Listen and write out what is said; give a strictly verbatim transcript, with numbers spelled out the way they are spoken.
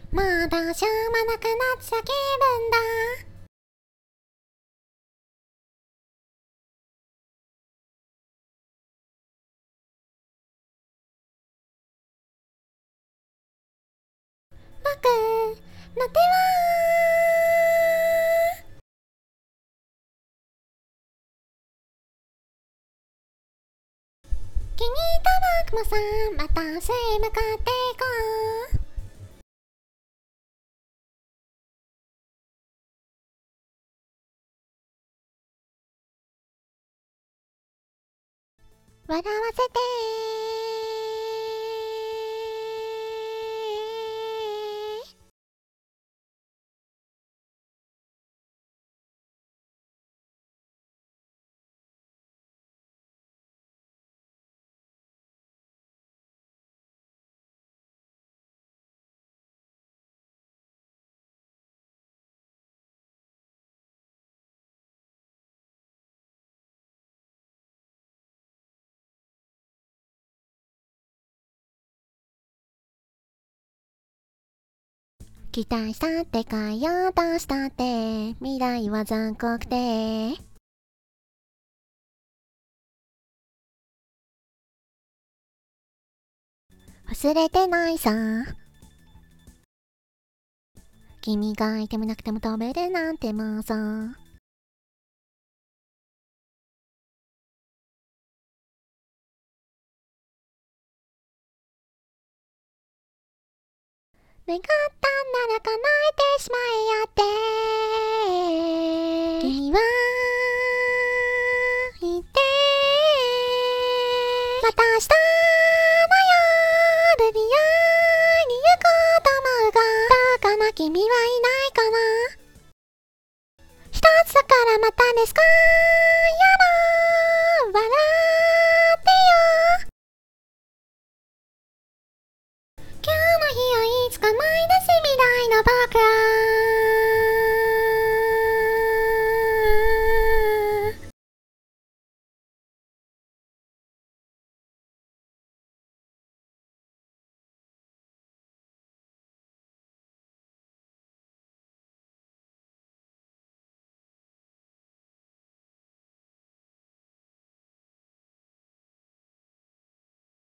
まだしょうもなくなっちゃ気分だ。僕の手は気に入った僕もさ、またすぐ向かっていこう。笑わせて期待したって変えようとしたって未来は残酷で忘れてないさ。君がいてもなくても飛べるなんて妄想。願ったんなら叶えてしまえよって。君は